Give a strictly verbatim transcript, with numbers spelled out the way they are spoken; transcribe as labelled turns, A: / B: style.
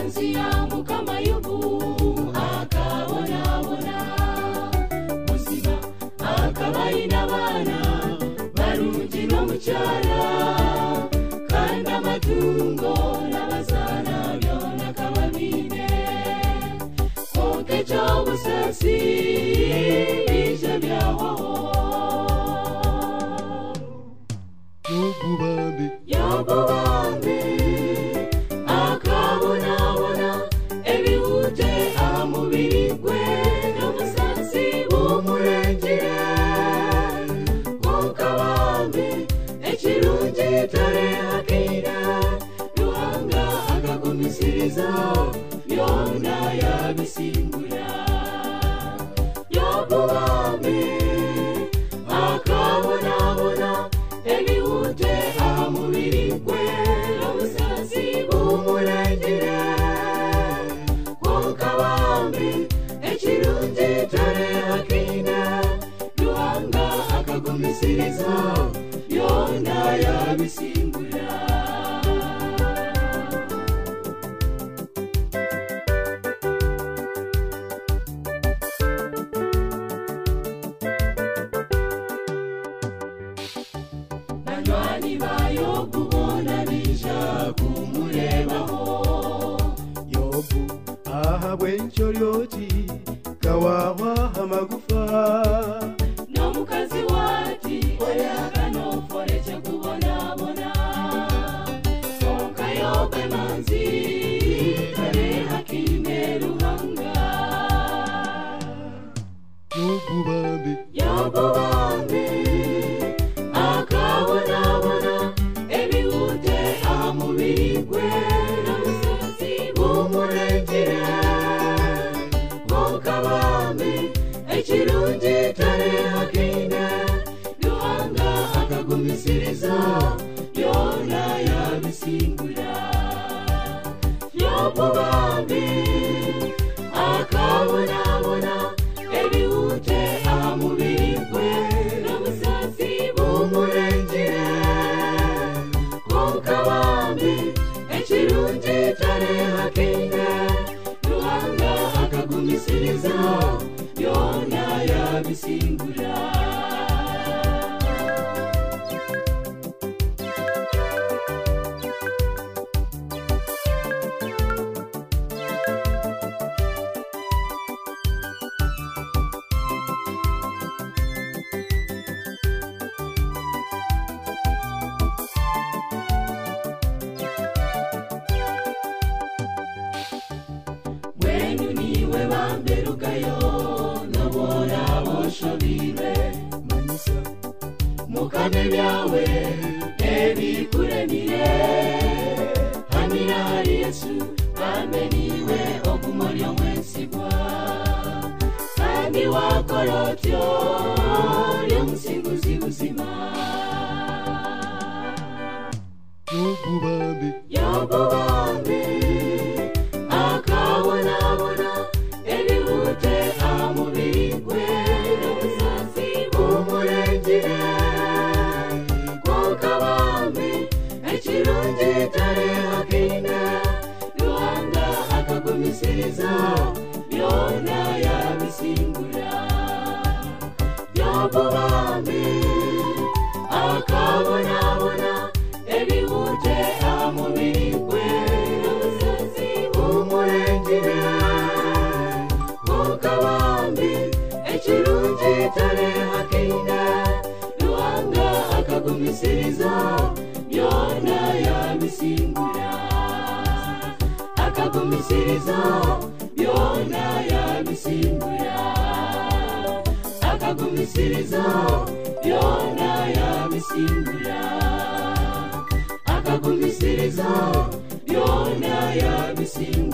A: munsi ya mukama yubu akabona bona muzima akabaye n'abana barungi no mucyara kandi amatungo n'abazana byona kababine konke cy'obusasi ije byaho
B: yobubambe
A: yobubambe akabona bona ebihute amubiri gwe n'omusasi bumurengire kokabambe ekirungi tare akira ruhanga akagumisiriza byona yabisingura yobubambe akabona bona ebihute amubiri gwe n'omusasi bumurengire kokabambe ekirungi tare akina ruhanga akagumisiriza byona yabisingura banywani bayo kubona bija kumurebaho
B: yobu ahabwe nchoryoti kawawa amagufa
A: n'omukazi wati oyaga n'oforeke kubonabona konka yobe manzi kare hakime ruhanga
B: yobubambe
A: yobubambe akabonabona ebihute amubiri gwe n'omusasi bumurengire kokabambe ekirungi tare akine ruhanga akagumisiriza byona yabisingura yobubambe akabonabona ebihute amubiri gwe n'omusasi bumurengire kokabambe ekirungi tare akine ruhanga akagumisiriza byona yabisingura wenu niwe bamberukayo nobora boshobire
B: manyisa
A: mukane byawe ebikuremire hamira hari yesu bambe niwe ogumoryo mwesigwa kandi wakorotyo lyomusinguzi buzima
B: yobubambe
A: yobubambe akabonabona ebihute amubiri gwe n'omusasi bumurengire kokabambe ekirungi tare akine ruhanga akagumisiriza byona yabisingura yobubambe akabonabona ebihute amubiri gwe n'omusasi bumurengire kokabambe ekirungi tare akine ruhanga akagumisiriza byona yabisingura akagumisiriza byona yabisingura akagumisiriza byona yabisingura akagumisiriza byona yabisingura